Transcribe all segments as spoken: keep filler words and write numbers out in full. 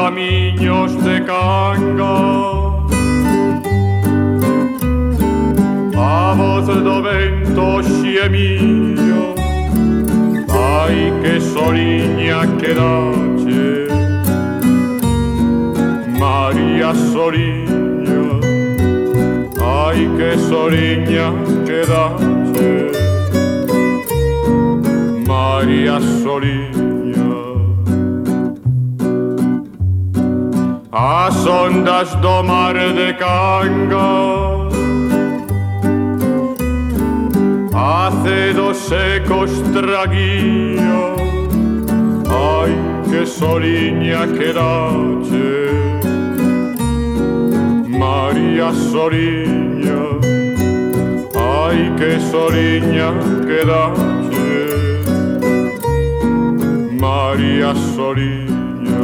camiños de Cangas. A voz do vento xemía, ai que soliña quedache, María Soliña, ai que soliña quedache, María Soliña. As ondas do mar de Cangas, acedos secos traguía, ai que soliña quedache, María Soliña, ai que soliña quedache, María Soliña.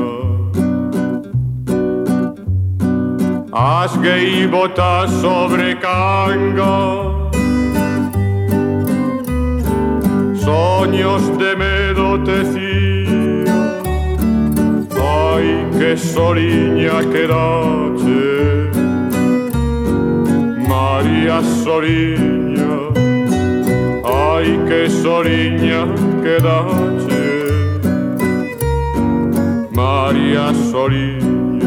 As gaivotas sobre Cangas, soños de medo tecía, ai que soliña quedache, María Soliña, ai que soliña quedache, María Soliña.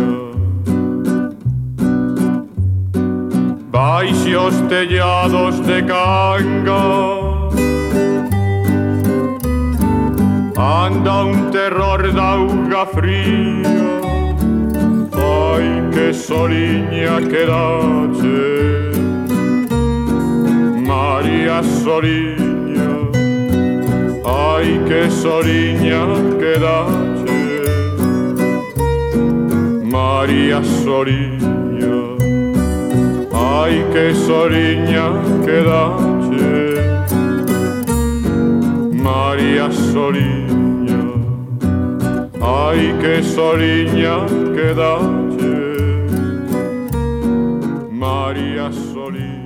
Baixo os tellados de Cangas anda un terror d'auga fría, ai que soliña quedache, María Soliña, ai que soliña quedache, María Soliña, ai que soliña quedache, María Soliña, ai que soliña quedache, María Soliña.